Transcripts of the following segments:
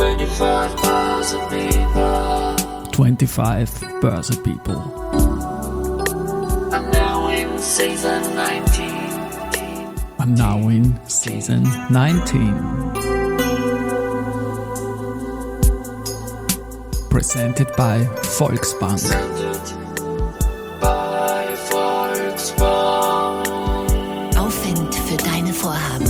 25 Börse People. 25 Börse People. And now in season 19. And now in season 19. Presented by Volksbank. Presented by Volksbank. Aufwind für deine Vorhaben.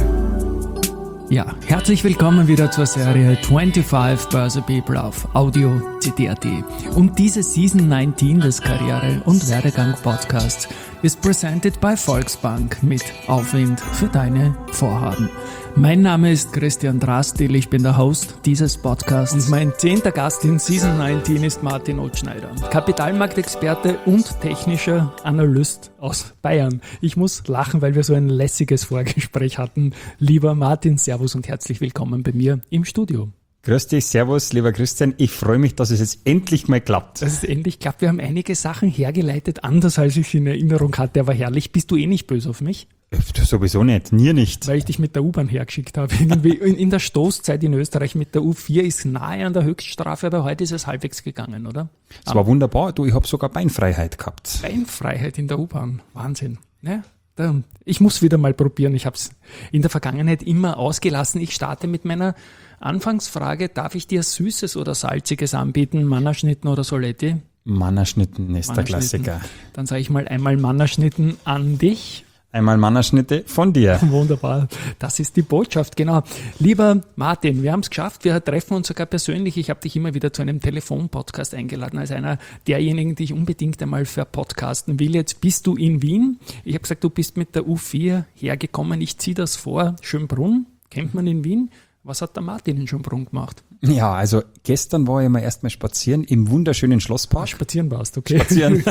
Ja, herzlich willkommen wieder zur Serie 25 Börse People auf Audio CD.at. Und diese Season 19 des Karriere- und Werdegang-Podcasts ist presented by Volksbank mit Aufwind für deine Vorhaben. Mein Name ist Christian Drastil, ich bin der Host dieses Podcasts und mein 10. Gast in Season 19 ist Martin Ottschneider, Kapitalmarktexperte und technischer Analyst aus Bayern. Ich muss lachen, weil wir so ein lässiges Vorgespräch hatten. Lieber Martin, Servus und herzlich willkommen bei mir im Studio. Grüß dich, Servus, lieber Christian. Ich freue mich, dass es jetzt endlich mal klappt. Dass es endlich klappt. Wir haben einige Sachen hergeleitet, anders als ich in Erinnerung hatte, aber herrlich. Bist du eh nicht böse auf mich? Sowieso nicht, nie nicht. Weil ich dich mit der U-Bahn hergeschickt habe. Irgendwie in der Stoßzeit in Österreich mit der U4 ist nahe an der Höchststrafe, aber heute ist es halbwegs gegangen, oder? Es war wunderbar. Du, ich habe sogar Beinfreiheit gehabt. Beinfreiheit in der U-Bahn. Wahnsinn. Ja, ich muss wieder mal probieren. Ich habe es in der Vergangenheit immer ausgelassen. Ich starte mit meiner Anfangsfrage. Darf ich dir Süßes oder Salziges anbieten? Mannerschnitten oder Soletti? Mannerschnitten ist der Klassiker. Dann sage ich mal einmal Mannerschnitten an dich. Einmal Mannerschnitte von dir. Wunderbar. Das ist die Botschaft, genau. Lieber Martin, wir haben es geschafft. Wir treffen uns sogar persönlich. Ich habe dich immer wieder zu einem Telefonpodcast eingeladen, als einer derjenigen, die ich unbedingt einmal verpodcasten will. Jetzt bist du in Wien. Ich habe gesagt, du bist mit der U4 hergekommen. Ich ziehe das vor. Schönbrunn, kennt man in Wien. Was hat der Martin in Schönbrunn gemacht? Ja, also gestern war ich mal erstmal spazieren im wunderschönen Schlosspark. Spazieren warst, okay. Spazieren.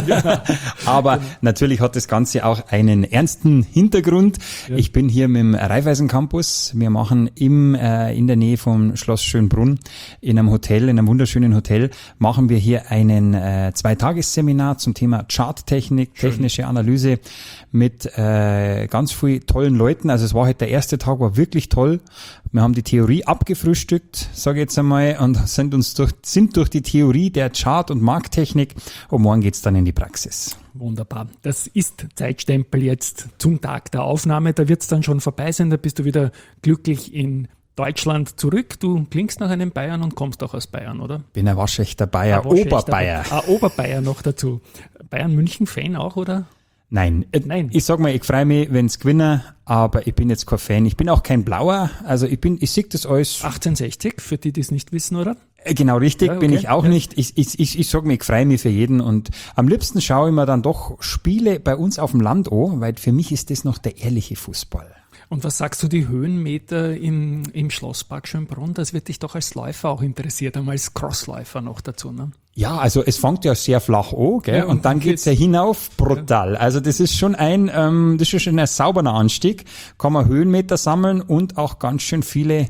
Aber natürlich hat das Ganze auch einen ernsten Hintergrund. Ja. Ich bin hier mit dem Raiffeisen Campus. Wir machen in der Nähe vom Schloss Schönbrunn in einem Hotel, in einem wunderschönen Hotel, machen wir hier einen 2-Tagesseminar zum Thema Charttechnik, technische Analyse mit ganz vielen tollen Leuten. Also es war heute der erste Tag, war wirklich toll. Wir haben die Theorie abgefrühstückt, sage ich jetzt einmal, und sind durch die Theorie der Chart- und Markttechnik und morgen geht's dann in die Praxis. Wunderbar. Das ist Zeitstempel jetzt zum Tag der Aufnahme. Da wird's dann schon vorbei sein. Da bist du wieder glücklich in Deutschland zurück. Du klingst nach einem Bayern und kommst auch aus Bayern, oder? Bin ein waschechter Bayer, Oberbayer. Oberbayer noch dazu. Bayern-München-Fan auch, oder? Nein. Ich sag mal, ich freue mich, wenn's gewinnen, aber ich bin jetzt kein Fan. Ich bin auch kein Blauer, also ich sehe das alles. 1860, für die es nicht wissen, oder? Genau, richtig, ja, okay. Bin ich auch nicht. Ich sag mir, ich freue mich für jeden und am liebsten schaue ich mir dann doch Spiele bei uns auf dem Land an, weil für mich ist das noch der ehrliche Fußball. Und was sagst du, die Höhenmeter im Schlosspark Schönbrunn? Das wird dich doch als Läufer auch interessiert, einmal als Crossläufer noch dazu, ne? Ja, also es fängt ja sehr flach an, gell? Ja, und dann geht's ja hinauf brutal. Also das ist schon ein sauberer Anstieg, kann man Höhenmeter sammeln und auch ganz schön viele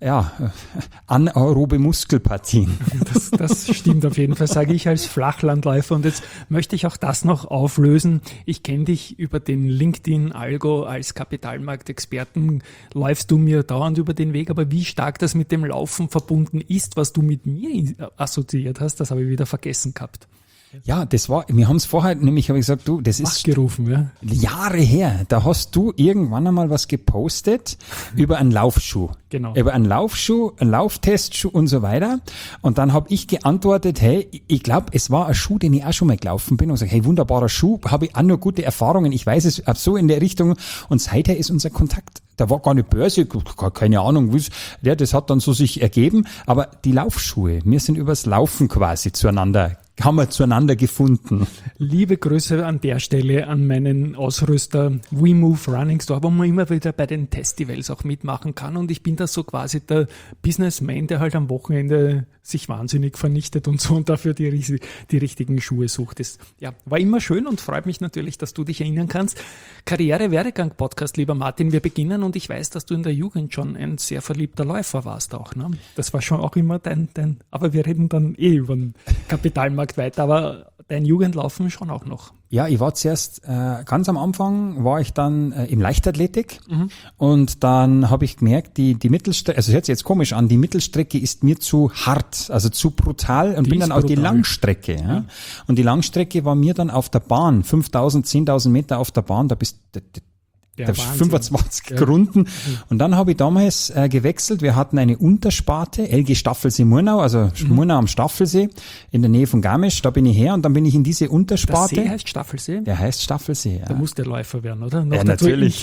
anaerobe Muskelpartien. Das stimmt auf jeden Fall, sage ich als Flachlandläufer. Und jetzt möchte ich auch das noch auflösen. Ich kenne dich über den LinkedIn-Algo als Kapitalmarktexperten. Läufst du mir dauernd über den Weg, aber wie stark das mit dem Laufen verbunden ist, was du mit mir assoziiert hast, das habe ich wieder vergessen gehabt. Ja, wir haben es vorher, nämlich habe ich gesagt, du, das ist gerufen, ja. Jahre her. Da hast du irgendwann einmal was gepostet über einen Laufschuh. Genau. Über einen Laufschuh, einen Lauftestschuh und so weiter. Und dann habe ich geantwortet, hey, ich glaube, es war ein Schuh, den ich auch schon mal gelaufen bin. Und gesagt, hey, wunderbarer Schuh, habe ich auch nur gute Erfahrungen. Ich weiß es so in der Richtung. Und seither ist unser Kontakt. Da war gar eine Börse, keine Ahnung, ja, das hat dann so sich ergeben. Aber die Laufschuhe, wir sind übers Laufen quasi haben wir zueinander gefunden. Liebe Grüße an der Stelle an meinen Ausrüster WeMove Running Store, wo man immer wieder bei den Festivals auch mitmachen kann. Und ich bin da so quasi der Businessman, der halt am Wochenende sich wahnsinnig vernichtet und so und dafür die richtigen Schuhe sucht. Das, ja, war immer schön und freut mich natürlich, dass du dich erinnern kannst. Karriere-Werdegang-Podcast, lieber Martin, wir beginnen und ich weiß, dass du in der Jugend schon ein sehr verliebter Läufer warst auch. Ne? Das war schon auch immer dein aber wir reden dann über den Kapitalmarkt weiter, aber dein Jugendlaufen schon auch noch. Ja, ich war zuerst, ganz am Anfang war ich dann im Leichtathletik und dann habe ich gemerkt, die Mittelstrecke, also hört sich jetzt komisch an, die Mittelstrecke ist mir zu hart, also zu brutal und bin dann auf die Langstrecke. Ja. Und die Langstrecke war mir dann auf der Bahn, 5.000, 10.000 Meter auf der Bahn, da bist du... Der 25 Runden. Und dann habe ich damals gewechselt. Wir hatten eine Untersparte, LG Staffelsee Murnau, also Murnau am Staffelsee, in der Nähe von Garmisch. Da bin ich her und dann bin ich in diese Untersparte. Der See heißt Staffelsee? Der heißt Staffelsee, ja. Da muss der Läufer werden, oder? Noch ja, natürlich.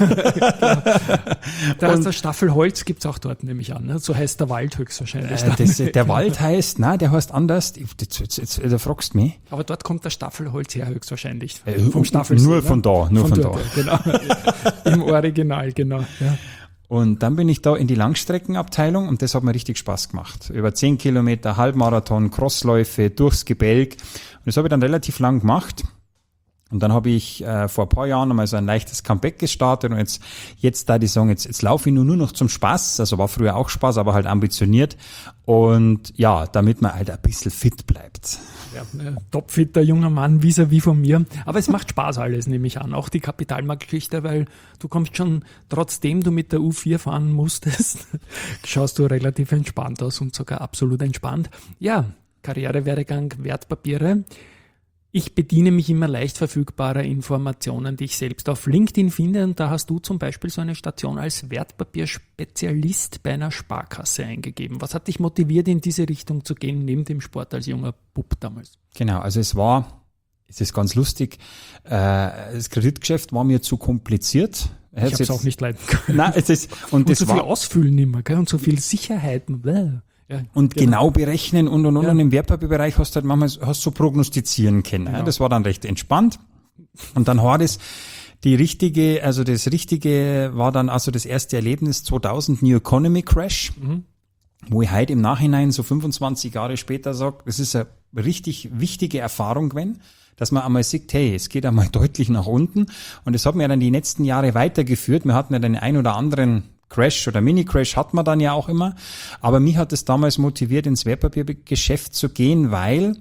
Da heißt der Staffelholz, gibt's auch dort, nehme ich an. Ne? So heißt der Wald höchstwahrscheinlich. Der Wald heißt, nein, der heißt anders. Jetzt fragst du mich. Aber dort kommt der Staffelholz her höchstwahrscheinlich. Vom Staffelsee. Nur von da, nur von da. Genau. Im Original, genau. Ja. Und dann bin ich da in die Langstreckenabteilung und das hat mir richtig Spaß gemacht. Über 10 Kilometer, Halbmarathon, Crossläufe, durchs Gebälk. Und das habe ich dann relativ lang gemacht. Und dann habe ich vor ein paar Jahren einmal so ein leichtes Comeback gestartet und jetzt da die sagen, jetzt laufe ich nur noch zum Spaß. Also war früher auch Spaß, aber halt ambitioniert. Und ja, damit man halt ein bisschen fit bleibt. Ja, topfitter junger Mann vis-à-vis von mir. Aber es macht Spaß alles, nehme ich an. Auch die Kapitalmarktgeschichte, weil du kommst schon, trotzdem du mit der U4 fahren musstest, schaust du relativ entspannt aus und sogar absolut entspannt. Ja, Karrierewerdegang, Wertpapiere. Ich bediene mich immer leicht verfügbarer Informationen, die ich selbst auf LinkedIn finde. Und da hast du zum Beispiel so eine Station als Wertpapierspezialist bei einer Sparkasse eingegeben. Was hat dich motiviert, in diese Richtung zu gehen, neben dem Sport als junger Bub damals? Genau, also es ist ganz lustig, das Kreditgeschäft war mir zu kompliziert. Ich habe es auch nicht leiden können. Nein, und das so viel ausfüllen immer, gell? Und so viel Sicherheiten. Ja, und genau berechnen und. Und im Wertpapierbereich hast du halt manchmal so prognostizieren können. Genau. Ja, das war dann recht entspannt. Und dann war das das Richtige war dann also das erste Erlebnis 2000 New Economy Crash, wo ich heute im Nachhinein so 25 Jahre später sage, das ist eine richtig wichtige Erfahrung gewesen, dass man einmal sieht, hey, es geht einmal deutlich nach unten. Und das hat mir dann die letzten Jahre weitergeführt. Wir hatten ja den ein oder anderen Crash oder Mini-Crash hat man dann ja auch immer. Aber mich hat es damals motiviert, ins Wertpapiergeschäft zu gehen, weil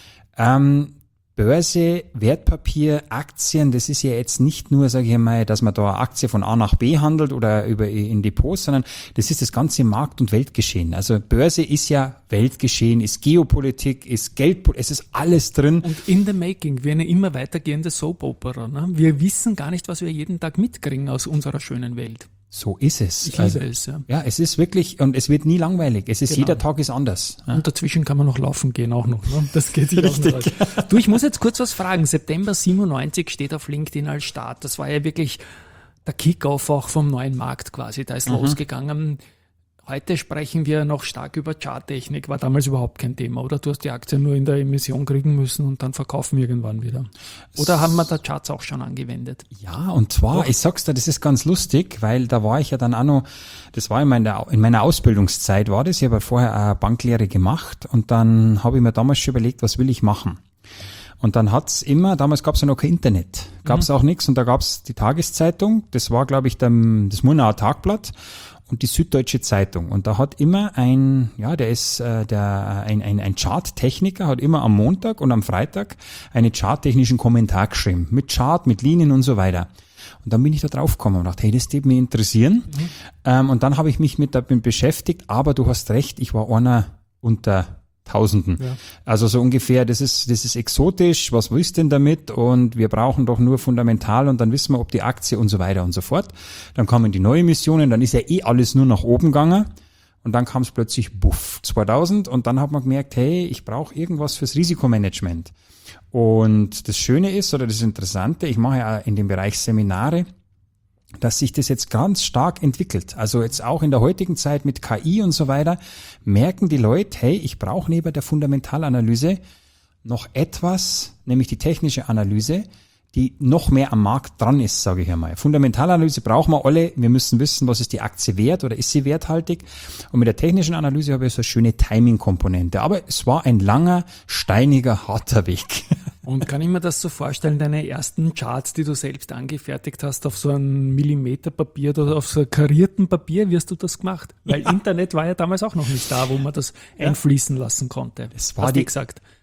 Börse, Wertpapier, Aktien, das ist ja jetzt nicht nur, sage ich mal, dass man da eine Aktie von A nach B handelt oder in Depots, sondern das ist das ganze Markt- und Weltgeschehen. Also Börse ist ja Weltgeschehen, ist Geopolitik, ist Geldpolitik, es ist alles drin. Und in the making, wie eine immer weitergehende Soap-Opera. Ne? Wir wissen gar nicht, was wir jeden Tag mitkriegen aus unserer schönen Welt. So ist es. Ich liebe es, ja. Ja, es ist wirklich, und es wird nie langweilig. Es ist, jeder Tag ist anders. Ja. Und dazwischen kann man noch laufen gehen auch noch. Ne? Das geht sich auch noch aus. Du, ich muss jetzt kurz was fragen. September 97 steht auf LinkedIn als Start. Das war ja wirklich der Kickoff auch vom neuen Markt quasi. Da ist losgegangen. Heute sprechen wir noch stark über Charttechnik. War damals überhaupt kein Thema, oder? Du hast die Aktie nur in der Emission kriegen müssen und dann verkaufen irgendwann wieder. Oder haben wir da Charts auch schon angewendet? Ja, und zwar, ich sag's dir, das ist ganz lustig, weil da war ich ja dann auch noch, das war in meiner Ausbildungszeit war das, ich habe vorher eine Banklehre gemacht und dann habe ich mir damals schon überlegt, was will ich machen? Und dann damals gab's ja noch kein Internet, gab's auch nichts und da gab's die Tageszeitung, das war glaube ich das Murnauer Tagblatt und die Süddeutsche Zeitung. Und da hat immer ein Charttechniker hat immer am Montag und am Freitag einen charttechnischen Kommentar geschrieben. Mit Chart, mit Linien und so weiter. Und dann bin ich da drauf gekommen und dachte, hey, das würde mich interessieren. Und dann habe ich mich damit beschäftigt, aber du hast recht, ich war einer unter Tausenden. Ja. Also so ungefähr, das ist exotisch, was willst du denn damit? Und wir brauchen doch nur fundamental und dann wissen wir, ob die Aktie und so weiter und so fort. Dann kamen die neuen Emissionen, dann ist ja alles nur nach oben gegangen und dann kam es plötzlich 2000 und dann hat man gemerkt, hey, ich brauche irgendwas fürs Risikomanagement. Und das Schöne ist, oder das Interessante, ich mache ja in dem Bereich Seminare, dass sich das jetzt ganz stark entwickelt. Also jetzt auch in der heutigen Zeit mit KI und so weiter, merken die Leute, hey, ich brauche neben der Fundamentalanalyse noch etwas, nämlich die technische Analyse, die noch mehr am Markt dran ist, sage ich einmal. Fundamentalanalyse brauchen wir alle. Wir müssen wissen, was ist die Aktie wert oder ist sie werthaltig. Und mit der technischen Analyse habe ich so eine schöne Timing-Komponente. Aber es war ein langer, steiniger, harter Weg. Und kann ich mir das so vorstellen, deine ersten Charts, die du selbst angefertigt hast, auf so einem Millimeterpapier oder auf so einem karierten Papier, wie hast du das gemacht? Weil Internet war ja damals auch noch nicht da, wo man das einfließen lassen konnte. Das war gesagt.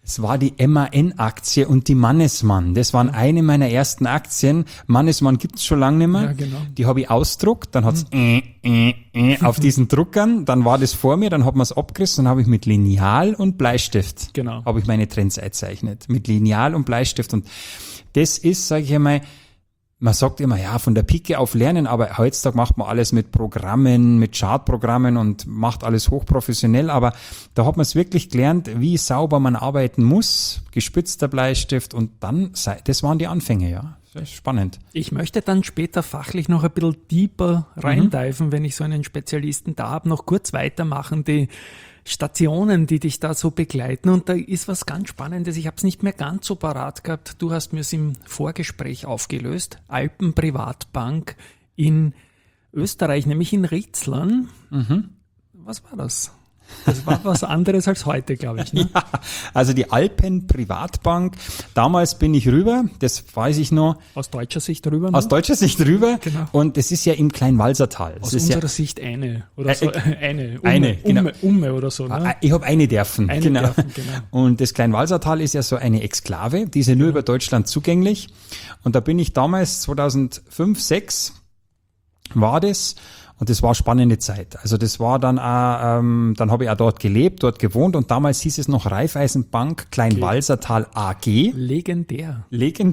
Es war die MAN-Aktie und die Mannesmann. Das waren eine meiner ersten Aktien. Mannesmann gibt's schon lange nicht mehr. Ja, genau. Die habe ich ausdruckt, dann hat's auf diesen Druckern, dann war das vor mir, dann hat man es abgerissen, dann habe ich mit Lineal und Bleistift habe ich meine Trends eingezeichnet. Mit Lineal und Bleistift. Und das ist, sage ich einmal, man sagt immer, ja, von der Pike auf lernen, aber heutzutage macht man alles mit Programmen, mit Chartprogrammen und macht alles hochprofessionell, aber da hat man es wirklich gelernt, wie sauber man arbeiten muss, gespitzter Bleistift und dann, das waren die Anfänge, ja. Das ist spannend. Ich möchte dann später fachlich noch ein bisschen deeper reindeifen, wenn ich so einen Spezialisten da habe, noch kurz weitermachen, die Stationen, die dich da so begleiten. Und da ist was ganz Spannendes. Ich habe es nicht mehr ganz so parat gehabt. Du hast mir es im Vorgespräch aufgelöst. Alpen Privatbank in Österreich, nämlich in Ritzlern. Was war das? Das war was anderes als heute, glaube ich. Ne? Ja, also die Alpen Privatbank. Damals bin ich rüber, das weiß ich noch. Aus deutscher Sicht rüber? Ne? Aus deutscher Sicht rüber. Genau. Und das ist ja im Kleinwalsertal. Aus das ist unserer Sicht eine oder so. Eine genau. Umme oder so. Ne? Ich habe eine dürfen. Genau. Genau. Und das Kleinwalsertal ist ja so eine Exklave, die ist ja nur über Deutschland zugänglich. Und da bin ich damals 2005, 2006 war das. Und das war eine spannende Zeit. Also das war dann auch, dann habe ich auch dort gelebt, dort gewohnt und damals hieß es noch Raiffeisenbank Kleinwalsertal AG. Legendär.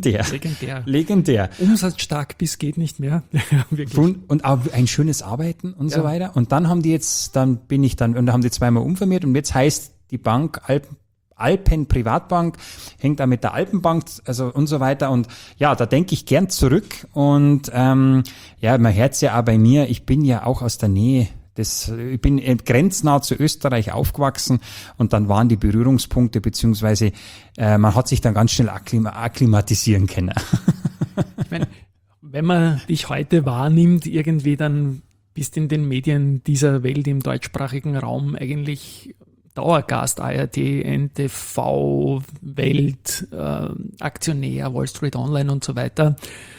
Umsatzstark bis geht nicht mehr. Wirklich. Und auch ein schönes Arbeiten und so weiter. Und dann haben die haben die zweimal umfirmiert und jetzt heißt die Bank Alpen Privatbank, hängt da mit der Alpenbank, also und so weiter. Und ja, da denke ich gern zurück. Und man hört's ja auch bei mir, ich bin ja auch aus der Nähe. Ich bin grenznah zu Österreich aufgewachsen und dann waren die Berührungspunkte, beziehungsweise man hat sich dann ganz schnell akklimatisieren können. Ich meine, wenn man dich heute wahrnimmt, irgendwie dann bist in den Medien dieser Welt im deutschsprachigen Raum eigentlich Dauergast, ARD, NTV, Welt, Aktionär, Wall Street Online und so weiter.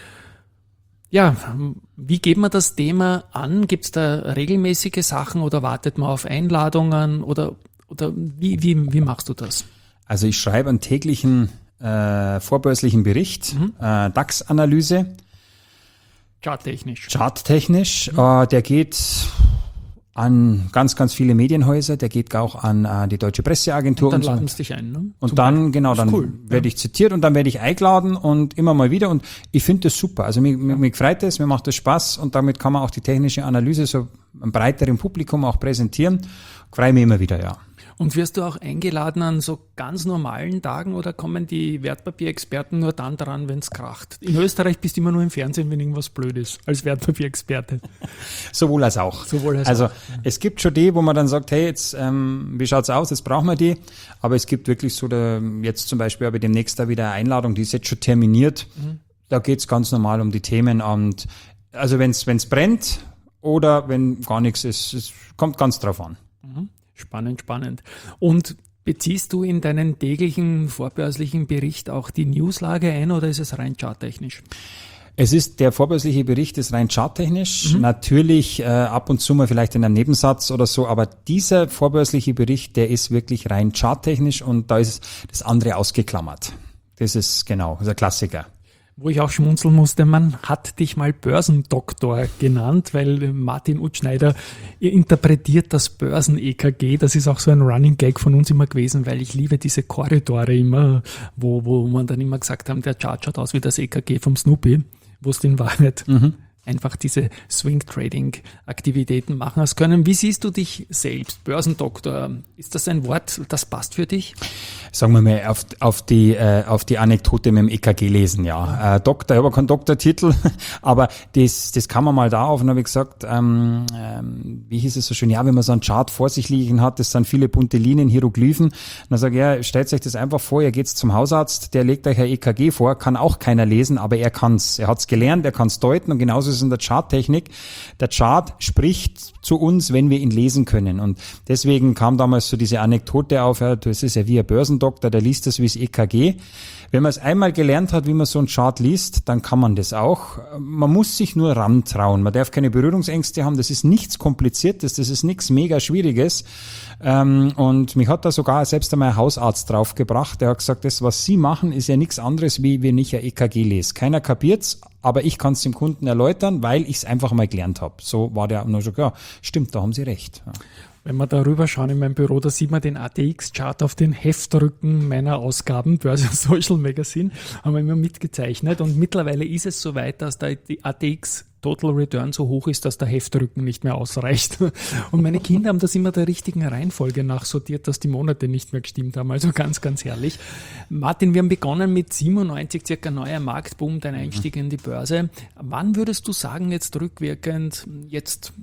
Ja, wie geht man das Thema an? Gibt es da regelmäßige Sachen oder wartet man auf Einladungen oder wie machst du das? Also ich schreibe einen täglichen vorbörslichen Bericht, DAX-Analyse. Charttechnisch. Der geht an ganz, ganz viele Medienhäuser, der geht auch an die Deutsche Presseagentur. Und dann laden sie dich ein, ne? Und dann, werde ich zitiert und dann werde ich eingeladen und immer mal wieder und ich finde das super. Also mir freut das, mir macht das Spaß und damit kann man auch die technische Analyse so einem breiteren Publikum auch präsentieren. Freue mich immer wieder, ja. Und wirst du auch eingeladen an so ganz normalen Tagen oder kommen die Wertpapierexperten nur dann dran, wenn es kracht? In Österreich bist du immer nur im Fernsehen, wenn irgendwas blöd ist, als Wertpapierexperte. Sowohl als auch. Es gibt schon die, wo man dann sagt, hey, jetzt wie schaut's aus, jetzt brauchen wir die. Aber es gibt wirklich so, jetzt zum Beispiel habe ich demnächst da wieder eine Einladung, die ist jetzt schon terminiert. Da geht's ganz normal um die Themen. Und also wenn's brennt oder wenn gar nichts ist, es kommt ganz drauf an. Spannend. Und beziehst du in deinen täglichen vorbörslichen Bericht auch die Newslage ein oder ist es rein charttechnisch? Der vorbörsliche Bericht ist rein charttechnisch. Natürlich ab und zu mal vielleicht in einem Nebensatz oder so, aber dieser vorbörsliche Bericht, der ist wirklich rein charttechnisch und da ist das andere ausgeklammert. Das ist genau, das ist ein Klassiker. Wo ich auch schmunzeln musste, man hat dich mal Börsendoktor genannt, weil Martin Utschneider interpretiert das Börsen-EKG. Das ist auch so ein Running Gag von uns immer gewesen, weil ich liebe diese Korridore immer, wo man dann immer gesagt haben, der Chart schaut aus wie das EKG vom Snoopy, wo es in Wahrheit einfach diese Swing-Trading-Aktivitäten machen hast können. Wie siehst du dich selbst? Börsendoktor, ist das ein Wort, das passt für dich? Sagen wir mal, auf die Anekdote mit dem EKG lesen, ja. Doktor, ich habe keinen Doktortitel, aber das kann man mal da auf. Und habe ich gesagt, wie hieß es so schön, ja, wenn man so einen Chart vor sich liegen hat, das sind viele bunte Linien, Hieroglyphen. Und dann sage ich, ja, stellt euch das einfach vor, ihr geht zum Hausarzt, der legt euch ein EKG vor, kann auch keiner lesen, aber er kann's. Er hat's gelernt, er kann's deuten und genauso ist es in der Charttechnik. Der Chart spricht zu uns, wenn wir ihn lesen können. Und deswegen kam damals so diese Anekdote auf, ja, das ist ja wie ein Börsendoktor, der liest das wie das EKG. Wenn man es einmal gelernt hat, wie man so einen Chart liest, dann kann man das auch. Man muss sich nur rantrauen. Man darf keine Berührungsängste haben. Das ist nichts Kompliziertes. Das ist nichts mega Schwieriges. Und mich hat da sogar selbst einmal ein Hausarzt draufgebracht. Der hat gesagt, das, was Sie machen, ist ja nichts anderes, wie wenn ich ein EKG lese. Keiner kapiert's, aber ich kann es dem Kunden erläutern, weil ich es einfach mal gelernt habe. So war der. Und dann gesagt, ja, stimmt, da haben Sie recht. Ja. Wenn wir da rüber schauen in meinem Büro, da sieht man den ATX-Chart auf den Heftrücken meiner Ausgaben, Börse Social Magazine, haben wir immer mitgezeichnet. Und mittlerweile ist es so weit, dass der ATX Total Return so hoch ist, dass der Heftrücken nicht mehr ausreicht. Und meine Kinder haben das immer der richtigen Reihenfolge nachsortiert, dass die Monate nicht mehr gestimmt haben. Also ganz, ganz herrlich. Martin, wir haben begonnen mit 97, circa neuer Marktboom, dein Einstieg in die Börse. Wann würdest du sagen, jetzt rückwirkend, jetzt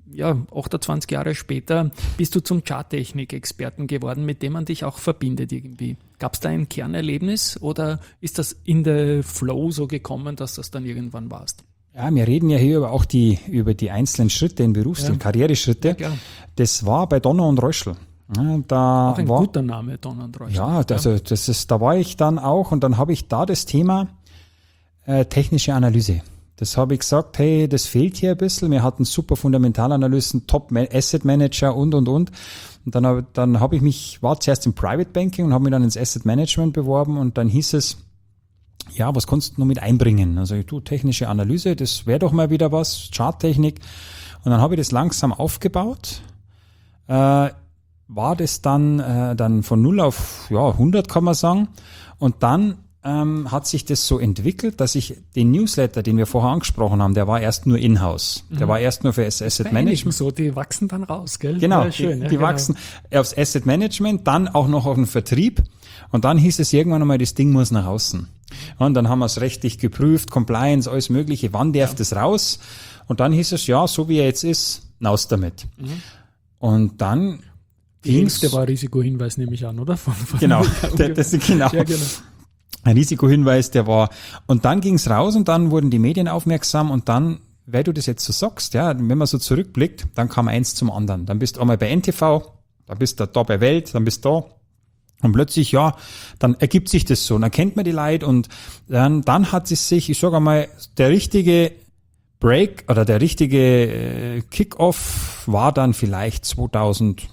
28 Jahre später, bist du zum Charttechnik-Experten geworden, mit dem man dich auch verbindet irgendwie? Gab es da ein Kernerlebnis oder ist das in der Flow so gekommen, dass das dann irgendwann warst? Ja, wir reden ja hier über die einzelnen Schritte in den Karriereschritte. Ja, das war bei Donner und Reuschel. Ja, auch ein guter Name, Donner und Reuschel. Ja, also da war ich dann auch und dann habe ich da das Thema technische Analyse. Das habe ich gesagt, hey, das fehlt hier ein bisschen. Wir hatten super Fundamentalanalysten, Top Asset Manager und. Und dann war zuerst im Private Banking und habe mich dann ins Asset Management beworben und dann hieß es, ja, was kannst du noch mit einbringen? Also technische Analyse, das wäre doch mal wieder was, Charttechnik. Und dann habe ich das langsam aufgebaut. War das dann von 0 auf 100, kann man sagen. Und dann hat sich das so entwickelt, dass ich den Newsletter, den wir vorher angesprochen haben, der war erst nur in-house. Der war erst nur für Asset Management. So, die wachsen dann raus, gell? Genau, ja, schön, die wachsen aufs Asset Management, dann auch noch auf den Vertrieb. Und dann hieß es irgendwann einmal, das Ding muss nach außen. Und dann haben wir es rechtlich geprüft, Compliance, alles Mögliche. Wann darf das raus? Und dann hieß es, ja, so wie er jetzt ist, raus damit. Und dann die Hälfte war Risikohinweis, nehme ich an, oder? Genau, das ist genau. Ja, genau. Ein Risikohinweis, der war, und dann ging's raus und dann wurden die Medien aufmerksam und dann, weil du das jetzt so sagst, ja, wenn man so zurückblickt, dann kam eins zum anderen. Dann bist du einmal bei NTV, dann bist du da bei Welt, dann bist du da und plötzlich, ja, dann ergibt sich das so, dann kennt man die Leute und dann hat es sich, ich sage einmal, der richtige Break oder der richtige Kick-Off war dann vielleicht 2013,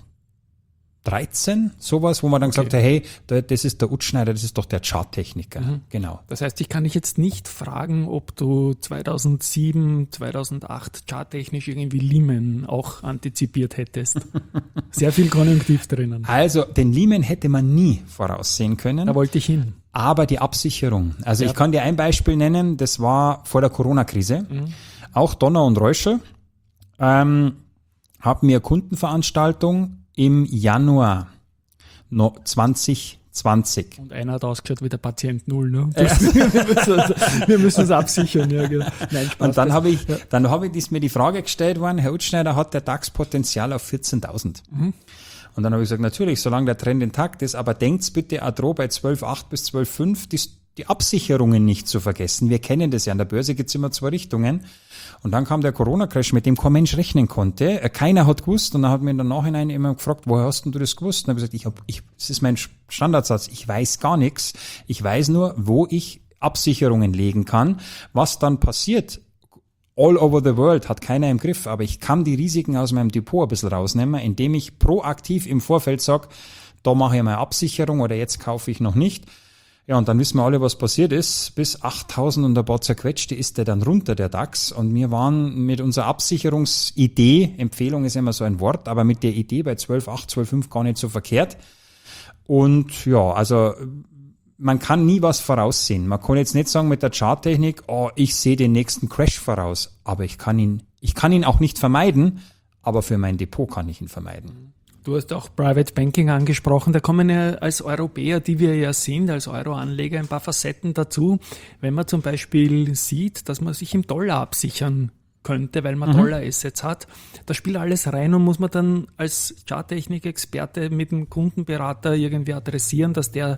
sowas, wo man dann gesagt hat, hey, das ist der Utschneider, das ist doch der Charttechniker. Genau. Das heißt, ich kann dich jetzt nicht fragen, ob du 2007, 2008 charttechnisch irgendwie Lehman auch antizipiert hättest. Sehr viel Konjunktiv drinnen. Also, den Lehman hätte man nie voraussehen können. Da wollte ich hin. Aber die Absicherung. Also, ich kann dir ein Beispiel nennen, das war vor der Corona-Krise. Auch Donner und Reuschel haben wir Kundenveranstaltung im Januar 2020. Und einer hat ausgeschaut wie der Patient Null, ne? Wir müssen es absichern, ja, genau. Nein, Spaß. Und dann habe ich mir die Frage gestellt worden, Herr Utschneider, hat der DAX Potenzial auf 14.000? Und dann habe ich gesagt, natürlich, solange der Trend intakt ist, aber denkt's bitte auch bei 12,8 bis 12,5 die Absicherungen nicht zu vergessen. Wir kennen das ja, an der Börse gibt's immer zwei Richtungen. Und dann kam der Corona-Crash, mit dem kein Mensch rechnen konnte. Keiner hat gewusst und dann hat mir in der Nachhinein immer gefragt, woher hast denn du das gewusst? Und dann habe ich gesagt, das ist mein Standardsatz, ich weiß gar nichts. Ich weiß nur, wo ich Absicherungen legen kann. Was dann passiert, all over the world, hat keiner im Griff, aber ich kann die Risiken aus meinem Depot ein bisschen rausnehmen, indem ich proaktiv im Vorfeld sage, da mache ich mal Absicherung oder jetzt kaufe ich noch nicht. Ja, und dann wissen wir alle, was passiert ist. Bis 8.000 und ein paar zerquetschte ist der dann runter, der DAX. Und wir waren mit unserer Absicherungsidee, Empfehlung ist immer so ein Wort, aber mit der Idee bei 12,8, 12,5 gar nicht so verkehrt. Und ja, also man kann nie was voraussehen. Man kann jetzt nicht sagen mit der Charttechnik, ich sehe den nächsten Crash voraus. Aber ich kann ihn auch nicht vermeiden, aber für mein Depot kann ich ihn vermeiden. Du hast auch Private Banking angesprochen. Da kommen ja als Europäer, die wir ja sind, als Euro-Anleger, ein paar Facetten dazu. Wenn man zum Beispiel sieht, dass man sich im Dollar absichern könnte, weil man Dollar-Assets hat, da spielt alles rein und muss man dann als Charttechnik-Experte mit dem Kundenberater irgendwie adressieren, dass der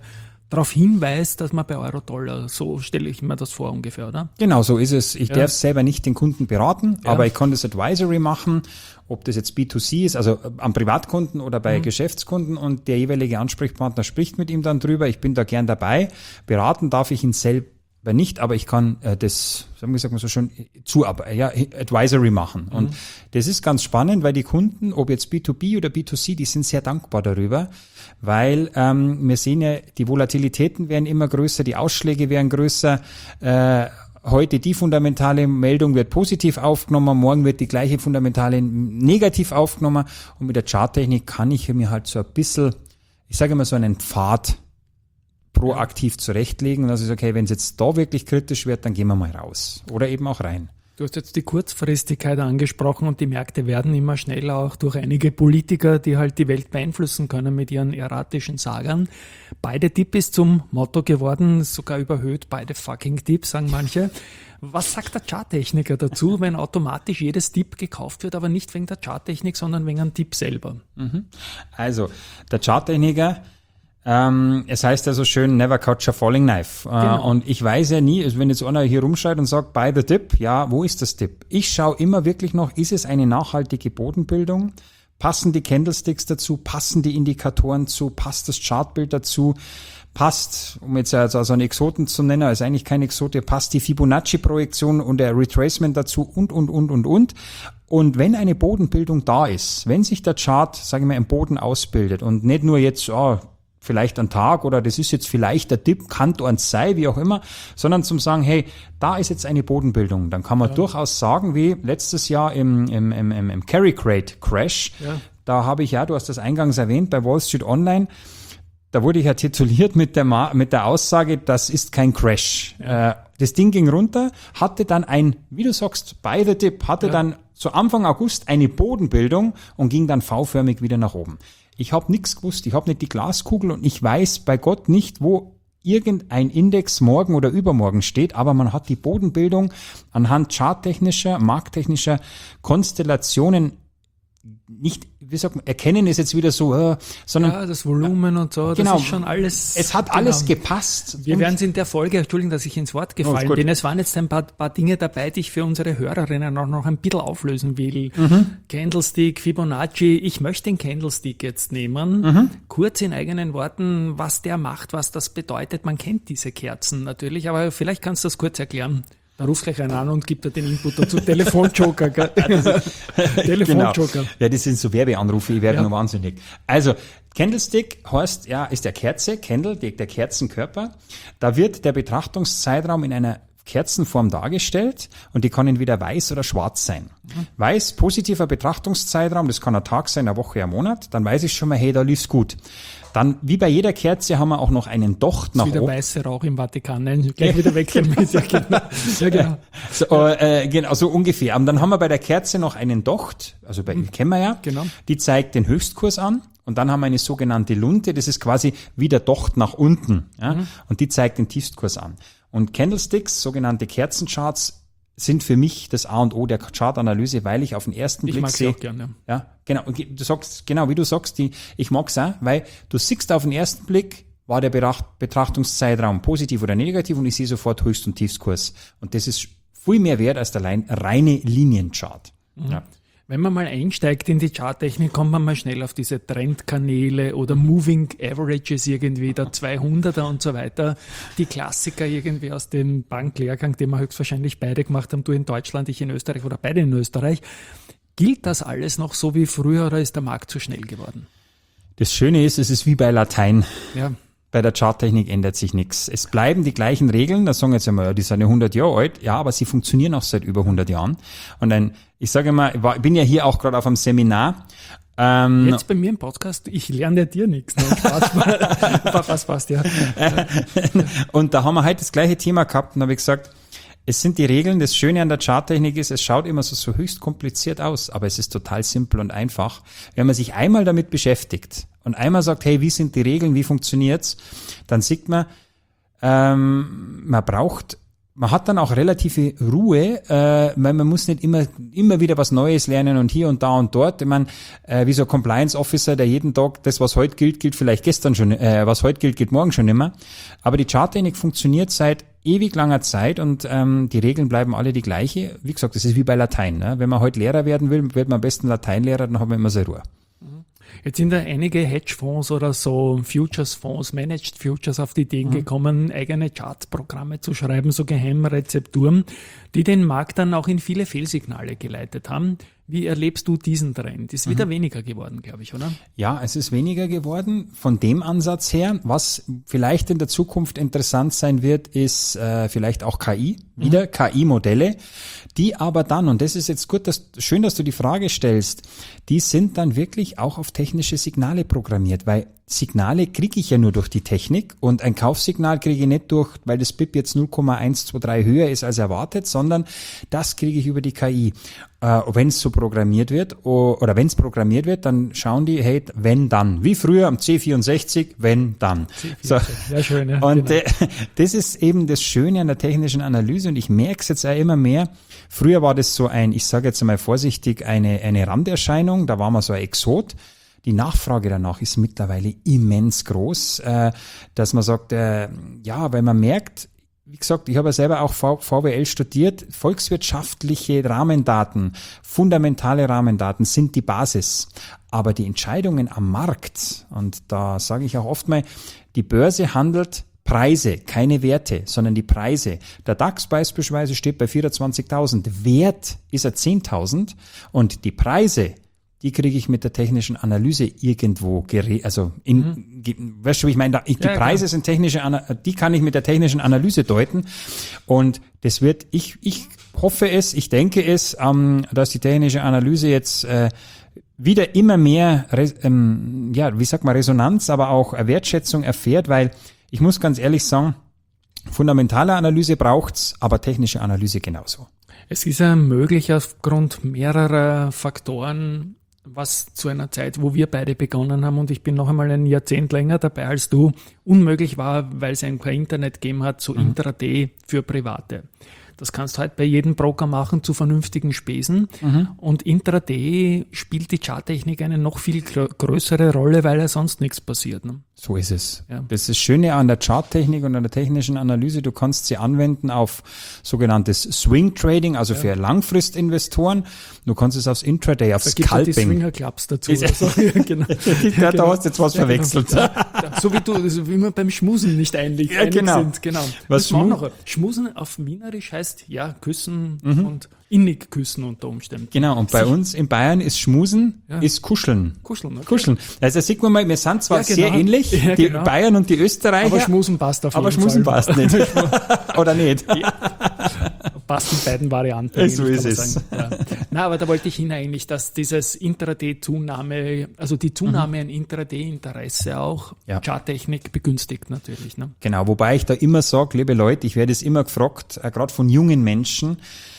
darauf hinweist, dass man bei Euro-Dollar, so stelle ich mir das vor ungefähr, oder? Genau, so ist es. Ich darf selber nicht den Kunden beraten, aber ich kann das Advisory machen, ob das jetzt B2C ist, also am Privatkunden oder bei Geschäftskunden, und der jeweilige Ansprechpartner spricht mit ihm dann drüber. Ich bin da gern dabei. Beraten darf ich ihn selber nicht, aber ich kann das, sagen wir so schön, Advisory machen. Und das ist ganz spannend, weil die Kunden, ob jetzt B2B oder B2C, die sind sehr dankbar darüber, weil wir sehen ja, die Volatilitäten werden immer größer, die Ausschläge werden größer. Heute die fundamentale Meldung wird positiv aufgenommen, morgen wird die gleiche fundamentale negativ aufgenommen, und mit der Charttechnik kann ich mir halt so ein bisschen, ich sage immer so einen Pfad proaktiv zurechtlegen, und das ist okay, wenn es jetzt da wirklich kritisch wird, dann gehen wir mal raus oder eben auch rein. Du hast jetzt die Kurzfristigkeit angesprochen, und die Märkte werden immer schneller, auch durch einige Politiker, die halt die Welt beeinflussen können mit ihren erratischen Sagern. Beide Tipp ist zum Motto geworden, sogar überhöht, beide fucking Tipp, sagen manche. Was sagt der Charttechniker dazu, wenn automatisch jedes Tipp gekauft wird, aber nicht wegen der Charttechnik, sondern wegen einem Tipp selber? Also, der Charttechniker, es heißt ja so schön, never catch a falling knife. Genau. Und ich weiß ja nie, also wenn jetzt einer hier rumschreit und sagt, buy the dip, ja, wo ist das Dip? Ich schaue immer wirklich noch, ist es eine nachhaltige Bodenbildung? Passen die Candlesticks dazu? Passen die Indikatoren zu? Passt das Chartbild dazu? Passt, um jetzt also einen Exoten zu nennen, ist eigentlich kein Exote, passt die Fibonacci-Projektion und der Retracement dazu und. Und wenn eine Bodenbildung da ist, wenn sich der Chart, sagen wir, im Boden ausbildet und nicht nur jetzt, vielleicht ein Tag oder das ist jetzt vielleicht der Dip, kann eins sein, wie auch immer, sondern zum sagen, hey, da ist jetzt eine Bodenbildung. Dann kann man durchaus sagen, wie letztes Jahr im Carry Crate Crash, da habe ich du hast das eingangs erwähnt, bei Wall Street Online, da wurde ich ja tituliert mit der Aussage, das ist kein Crash. Das Ding ging runter, hatte dann wie du sagst, buy the dip, dann zu Anfang August eine Bodenbildung und ging dann V-förmig wieder nach oben. Ich habe nichts gewusst, ich habe nicht die Glaskugel und ich weiß bei Gott nicht, wo irgendein Index morgen oder übermorgen steht, aber man hat die Bodenbildung anhand charttechnischer, markttechnischer Konstellationen nicht, wie sagt man, erkennen ist jetzt wieder so, sondern das Volumen und so, genau, das ist schon alles. Es hat alles gepasst. Wir werden es in der Folge, Entschuldigung, dass ich ins Wort gefallen bin, es waren jetzt ein paar Dinge dabei, die ich für unsere Hörerinnen auch noch ein bisschen auflösen will. Candlestick, Fibonacci, ich möchte den Candlestick jetzt nehmen. Kurz in eigenen Worten, was der macht, was das bedeutet. Man kennt diese Kerzen natürlich, aber vielleicht kannst du das kurz erklären. Da ruft gleich einer an und gibt dir den Input dazu. Telefonjoker, gell? Telefonjoker. Genau. Ja, das sind so Werbeanrufe, ich werde nur wahnsinnig. Also, Candlestick heißt, ist der Kerze, Candle, der Kerzenkörper. Da wird der Betrachtungszeitraum in einer Kerzenform dargestellt und die kann entweder weiß oder schwarz sein. Weiß, positiver Betrachtungszeitraum, das kann ein Tag sein, eine Woche, ein Monat, dann weiß ich schon mal, hey, da lief's gut. Dann, wie bei jeder Kerze, haben wir auch noch einen Docht nach oben. Wie der weiße Rauch im Vatikan. Nein, gleich wieder wechseln müssen. Ja, genau. Genau, so ungefähr. Und dann haben wir bei der Kerze noch einen Docht, also kennen wir ja. Genau. Die zeigt den Höchstkurs an. Und dann haben wir eine sogenannte Lunte, das ist quasi wie der Docht nach unten. Ja? Und die zeigt den Tiefstkurs an. Und Candlesticks, sogenannte Kerzencharts, sind für mich das A und O der Chartanalyse, weil ich auf den ersten Blick sehe. Ich mag sie auch gerne. Ja, genau. Und du sagst, genau wie du sagst, ich mag's auch, weil du siehst auf den ersten Blick, war der Betrachtungszeitraum positiv oder negativ und ich sehe sofort Höchst- und Tiefskurs. Und das ist viel mehr wert als der reine Linienchart. Ja. Wenn man mal einsteigt in die Charttechnik, kommt man mal schnell auf diese Trendkanäle oder Moving Averages irgendwie, der 200er und so weiter. Die Klassiker irgendwie aus dem Banklehrgang, den wir höchstwahrscheinlich beide gemacht haben, du in Deutschland, ich in Österreich oder beide in Österreich. Gilt das alles noch so wie früher oder ist der Markt zu schnell geworden? Das Schöne ist, es ist wie bei Latein. Ja. Bei der Charttechnik ändert sich nichts. Es bleiben die gleichen Regeln. Da sagen jetzt einmal, die sind ja 100 Jahre alt. Ja, aber sie funktionieren auch seit über 100 Jahren. Und ich sage mal, ich bin ja hier auch gerade auf einem Seminar. Jetzt bei mir im Podcast, ich lerne dir nichts. Was passt, ja. Und da haben wir heute das gleiche Thema gehabt und habe ich gesagt, es sind die Regeln. Das Schöne an der Charttechnik ist, es schaut immer so höchst kompliziert aus, aber es ist total simpel und einfach. Wenn man sich einmal damit beschäftigt und einmal sagt, hey, wie sind die Regeln, wie funktioniert's, dann sieht man, man braucht man hat dann auch relative Ruhe, weil man muss nicht immer wieder was Neues lernen und hier und da und dort. Ich meine, wie so ein Compliance Officer, der jeden Tag das, was heute gilt vielleicht gestern schon, was heute gilt morgen schon immer. Aber die Charttechnik funktioniert seit ewig langer Zeit und die Regeln bleiben alle die gleiche. Wie gesagt, das ist wie bei Latein. Ne? Wenn man heute Lehrer werden will, wird man am besten Lateinlehrer, dann hat man immer seine Ruhe. Jetzt sind da einige Hedgefonds oder so Futures-Fonds, Managed Futures auf die Ideen gekommen, eigene Chartprogramme zu schreiben, so Geheimrezepturen, die den Markt dann auch in viele Fehlsignale geleitet haben. Wie erlebst du diesen Trend? Ist wieder weniger geworden, glaube ich, oder? Ja, es ist weniger geworden von dem Ansatz her. Was vielleicht in der Zukunft interessant sein wird, ist vielleicht auch KI, wieder KI-Modelle, die aber dann, und das ist jetzt gut, schön, dass du die Frage stellst, die sind dann wirklich auch auf technische Signale programmiert, weil Signale kriege ich ja nur durch die Technik und ein Kaufsignal kriege ich nicht durch, weil das BIP jetzt 0,123 höher ist als erwartet, sondern das kriege ich über die KI. Wenn es so programmiert wird oder wenn es programmiert wird, dann schauen die, hey, wenn dann. Wie früher am C64, wenn dann. So. Ja, schön, ja. Und genau. das ist eben das Schöne an der technischen Analyse und ich merke es jetzt auch immer mehr. Früher war das so ich sage jetzt mal vorsichtig, eine Randerscheinung, da war man so ein Exot. Die Nachfrage danach ist mittlerweile immens groß, dass man sagt, weil man merkt, wie gesagt, ich habe ja selber auch VWL studiert, volkswirtschaftliche Rahmendaten, fundamentale Rahmendaten sind die Basis. Aber die Entscheidungen am Markt, und da sage ich auch oft mal, die Börse handelt Preise, keine Werte, sondern die Preise. Der DAX beispielsweise steht bei 24.000, Wert ist er 10.000 und die Preise, die kriege ich mit der technischen Analyse irgendwo weißt du, wie ich meine, die Preise sind die kann ich mit der technischen Analyse deuten und das wird, ich hoffe es, ich denke es, dass die technische Analyse jetzt wieder immer mehr, Resonanz, aber auch Wertschätzung erfährt, weil ich muss ganz ehrlich sagen, fundamentale Analyse braucht's, aber technische Analyse genauso. Es ist ja möglich aufgrund mehrerer Faktoren, was zu einer Zeit, wo wir beide begonnen haben, und ich bin noch einmal ein Jahrzehnt länger dabei als du, unmöglich war, weil es ein kein Internet gegeben hat, so Intraday für Private. Das kannst du halt bei jedem Broker machen zu vernünftigen Spesen. Und Intraday spielt die Charttechnik eine noch viel größere Rolle, weil ja sonst nichts passiert. Ne? So ist es. Ja. Das ist das Schöne an der Charttechnik und an der technischen Analyse. Du kannst sie anwenden auf sogenanntes Swing Trading, also für Langfristinvestoren. Du kannst es aufs Intraday, aufs Scalping. Da gibt es die Swinger Clubs dazu. Also, genau. Da hast du jetzt was verwechselt. Genau. So wie wir beim Schmusen nicht einig sind. Genau. Was Schmusen auf Wienerisch heißt küssen und innig küssen unter Umständen. Genau, und bei uns in Bayern ist Schmusen, ist Kuscheln. Kuscheln, okay. Kuscheln. Also sieht man mal, wir sind zwar sehr ähnlich, die Bayern und die Österreicher. Aber Schmusen passt auf jeden Aber Schmusen Fall. passt nicht. Oder nicht? Ja. Passt in beiden Varianten. So ist es. Ja. Na, aber da wollte ich hin eigentlich, dass dieses Intraday-Zunahme, also die Zunahme an Intraday-Interesse auch Charttechnik begünstigt natürlich. Ne? Genau, wobei ich da immer sage, liebe Leute, ich werde es immer gefragt, gerade von jungen Menschen,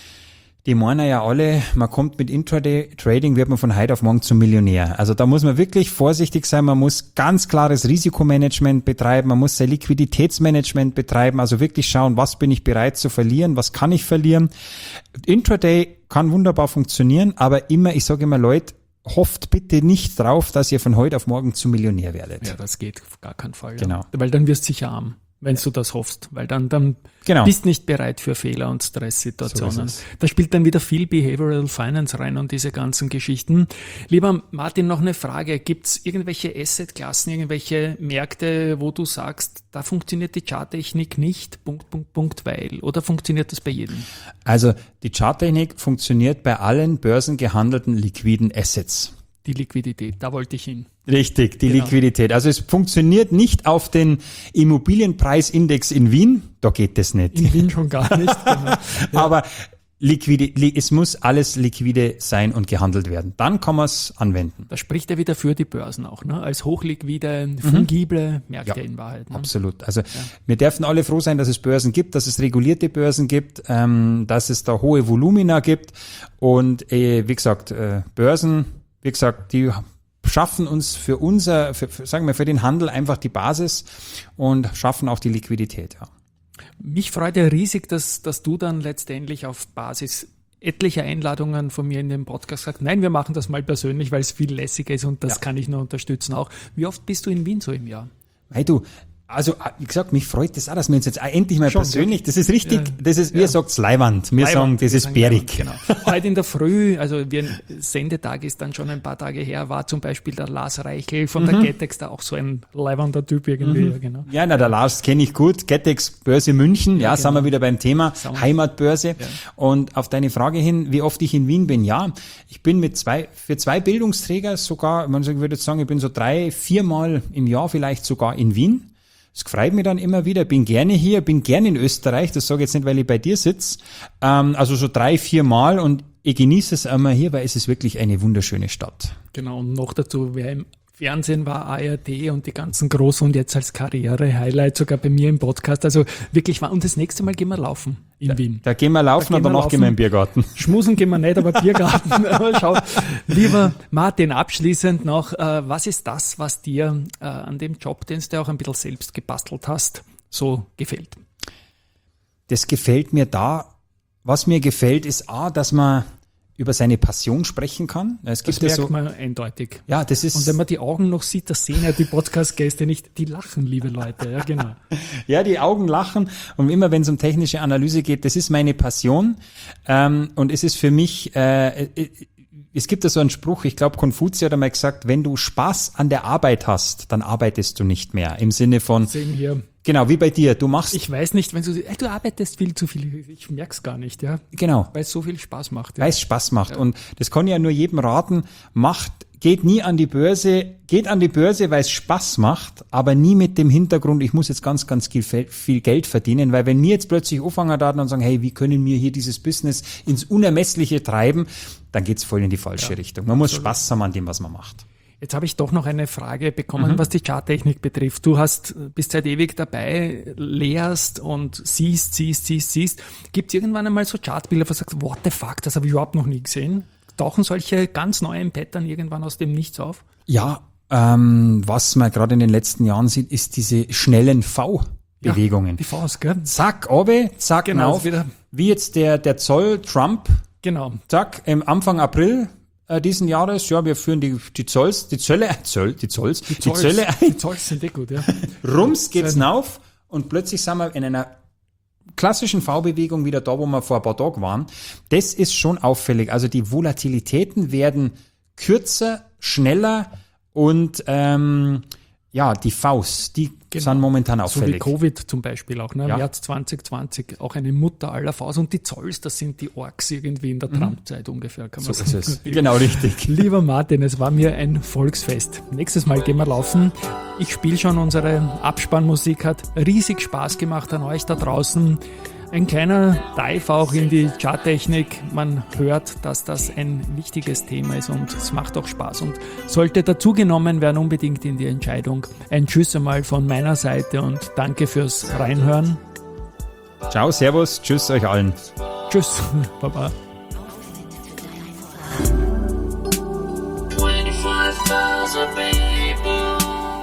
die meinen ja alle, man kommt mit Intraday-Trading, wird man von heute auf morgen zum Millionär. Also da muss man wirklich vorsichtig sein, man muss ganz klares Risikomanagement betreiben, man muss sein Liquiditätsmanagement betreiben, also wirklich schauen, was bin ich bereit zu verlieren, was kann ich verlieren. Intraday kann wunderbar funktionieren, aber ich sage immer, Leute, hofft bitte nicht drauf, dass ihr von heute auf morgen zum Millionär werdet. Ja, das geht auf gar keinen Fall. Genau. Ja. Weil dann wirst du sicher arm, wenn du das hoffst, weil dann bist nicht bereit für Fehler und Stresssituationen. So da spielt dann wieder viel Behavioral Finance rein und diese ganzen Geschichten. Lieber Martin, noch eine Frage. Gibt es irgendwelche Assetklassen, irgendwelche Märkte, wo du sagst, da funktioniert die Charttechnik nicht, ... weil, oder funktioniert das bei jedem? Also die Charttechnik funktioniert bei allen börsengehandelten liquiden Assets. Die Liquidität, da wollte ich hin. Richtig, die Liquidität. Also es funktioniert nicht auf den Immobilienpreisindex in Wien, da geht es nicht. In Wien schon gar nicht. Genau. Ja. Aber es muss alles liquide sein und gehandelt werden. Dann kann man es anwenden. Das spricht ja wieder für die Börsen auch, ne? Als hochliquide, fungible Märkte in Wahrheit. Ne? Absolut. Also wir dürfen alle froh sein, dass es Börsen gibt, dass es regulierte Börsen gibt, dass es da hohe Volumina gibt und wie gesagt, Börsen, wie gesagt, die schaffen uns für den Handel einfach die Basis und schaffen auch die Liquidität. Ja. Mich freut ja riesig, dass du dann letztendlich auf Basis etlicher Einladungen von mir in dem Podcast sagst, nein, wir machen das mal persönlich, weil es viel lässiger ist und das kann ich nur unterstützen auch. Wie oft bist du in Wien so im Jahr? Hey du, also wie gesagt, mich freut das auch, dass wir uns jetzt endlich mal persönlich, das ist richtig, das ist, ihr sagt's Leiwand, wir sagen, das ist bärig. Genau. Heute in der Früh, also Sendetag ist dann schon ein paar Tage her, war zum Beispiel der Lars Reichel von der Getex, da auch so ein leiwander Typ irgendwie. Ja, genau. Ja, der Lars kenne ich gut, Getex Börse München, ja, sind wir wieder beim Thema Heimatbörse. Ja. Und auf deine Frage hin, wie oft ich in Wien bin, ja, ich bin für zwei Bildungsträger sogar, ich würde jetzt sagen, ich bin so 3-4 Mal im Jahr vielleicht sogar in Wien. Es freut mich dann immer wieder, bin gerne hier, bin gerne in Österreich, das sage ich jetzt nicht, weil ich bei dir sitze, also so 3-4 Mal und ich genieße es einmal hier, weil es ist wirklich eine wunderschöne Stadt. Genau, und noch dazu, wer im Fernsehen war, ARD und die ganzen Großen und jetzt als Karriere-Highlight sogar bei mir im Podcast, also wirklich war, und das nächste Mal gehen wir laufen in Wien. Da gehen wir laufen und danach gehen wir in den Biergarten. Schmusen gehen wir nicht, aber Biergarten. Aber schau, lieber Martin, abschließend noch, was ist das, was dir an dem Job, den du auch ein bisschen selbst gebastelt hast, so gefällt? Das gefällt mir was mir gefällt, ist dass man über seine Passion sprechen kann. Es gibt das merkt man eindeutig. Ja, das ist. Und wenn man die Augen noch sieht, das sehen ja die Podcast-Gäste nicht, die lachen, liebe Leute, ja genau. Ja, die Augen lachen und immer wenn es um technische Analyse geht, das ist meine Passion und es ist für mich, es gibt da so einen Spruch, ich glaube Konfuzius hat einmal gesagt, wenn du Spaß an der Arbeit hast, dann arbeitest du nicht mehr, im Sinne von. Sehen hier. Genau, wie bei dir. Du arbeitest viel zu viel. Ich merk's gar nicht, ja. Genau. Weil es so viel Spaß macht. Ja. Weil es Spaß macht. Ja. Und das kann ich ja nur jedem raten. Geht an die Börse, weil es Spaß macht, aber nie mit dem Hintergrund, ich muss jetzt ganz, ganz viel Geld verdienen, weil wenn wir jetzt plötzlich anfangen und sagen, hey, wie können wir hier dieses Business ins Unermessliche treiben, dann geht's voll in die falsche Richtung. Man muss Spaß haben an dem, was man macht. Jetzt habe ich doch noch eine Frage bekommen, was die Charttechnik betrifft. Du bist seit ewig dabei, lehrst und siehst. Gibt es irgendwann einmal so Chartbilder, wo du sagst, what the fuck, das habe ich überhaupt noch nie gesehen? Tauchen solche ganz neuen Pattern irgendwann aus dem Nichts auf? Ja, was man gerade in den letzten Jahren sieht, ist diese schnellen V-Bewegungen. Ja, die Vs, gell? Zack, oben, zack, genau, auf. Wie jetzt der Zoll, Trump. Genau. Zack, Anfang April diesen Jahres, ja, wir führen die Zölle ein. Die Zolls sind gut, ja. Rums geht's rauf und plötzlich sind wir in einer klassischen V-Bewegung wieder da, wo wir vor ein paar Tagen waren. Das ist schon auffällig. Also die Volatilitäten werden kürzer, schneller und die Vs, die sind momentan auffällig. So wie Covid zum Beispiel auch, ne? März 2020, auch eine Mutter aller Vs. Und die Zolls, das sind die Orks irgendwie in der Trump-Zeit ungefähr, kann man sagen. So ist es. Genau, richtig. Lieber Martin, es war mir ein Volksfest. Nächstes Mal gehen wir laufen. Ich spiele schon unsere Abspannmusik, hat riesig Spaß gemacht an euch da draußen. Ein kleiner Dive auch in die Charttechnik. Man hört, dass das ein wichtiges Thema ist und es macht auch Spaß und sollte dazugenommen werden unbedingt in die Entscheidung. Ein Tschüss einmal von meiner Seite und danke fürs Reinhören. Ciao, servus, tschüss euch allen. Tschüss, Baba. 25,000 people.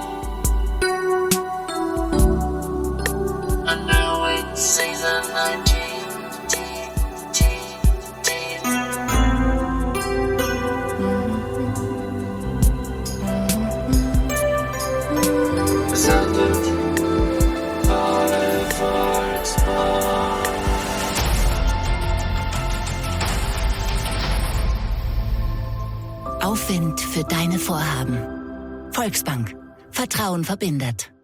And now it's season 19. Presented by Volksbank. Aufwind für deine Vorhaben. Volksbank. Vertrauen verbindet.